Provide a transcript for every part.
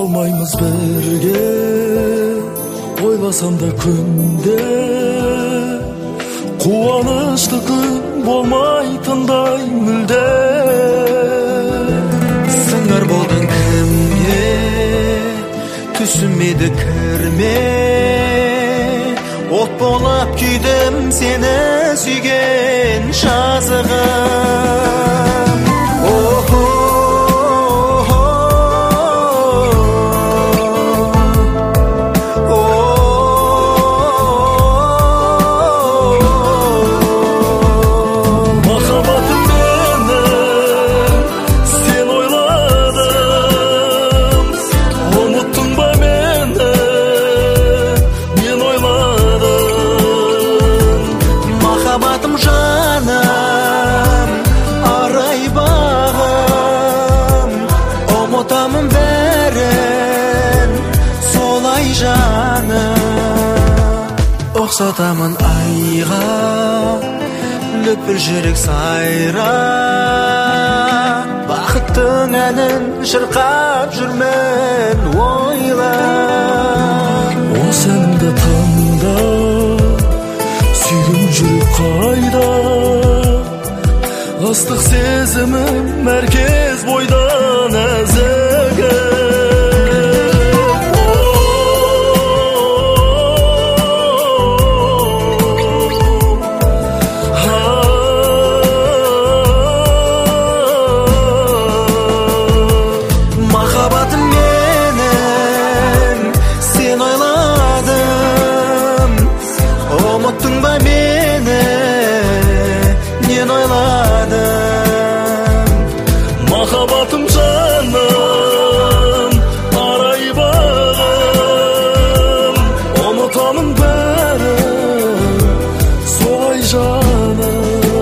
болмаймыз бірге, ойласам да күнде қуанышты күн болмайтындай мүлде. Сыңар болдың кімге, түсінмеді кірме, от болып күйдім сені сүйген жазығым. Махаббатым жаным, арай бағым, ұмытамын бәрін, солай жаным. Ұқсатамын айға, лүпіл жүрек сайра, бақыттың әнін шырқап жүрмен ойла. Осы әнімді тыңда, сүйгім жүрек қайда, ыстық сезімім мәркез бойда нәзігі. Махаббатым менің, сен ойладым, ұмыттың ба мені, нен ойладым. Махаббатым жаным, арай бағым, ұмытамын бәрін, солай жаным.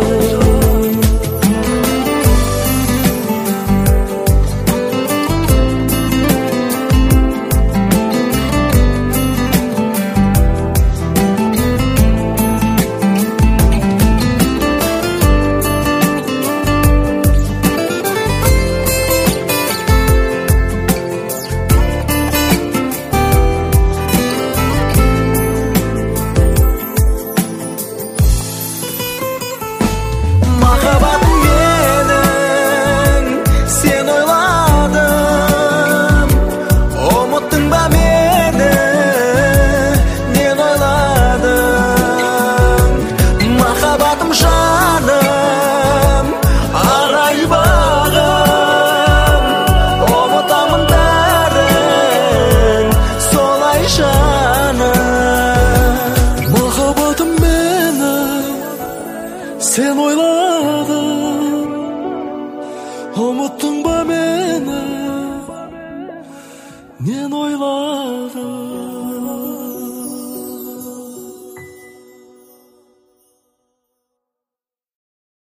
Махаббатым менің, сен ойладым, ұмыттың ба мені, нен ойладым. Махаббатым жаным, арай бағым, ұмытамын бәрін, солай жаным. Махаббатым менің, сен ойладың, ұмыттың ба мені, нен ойладың.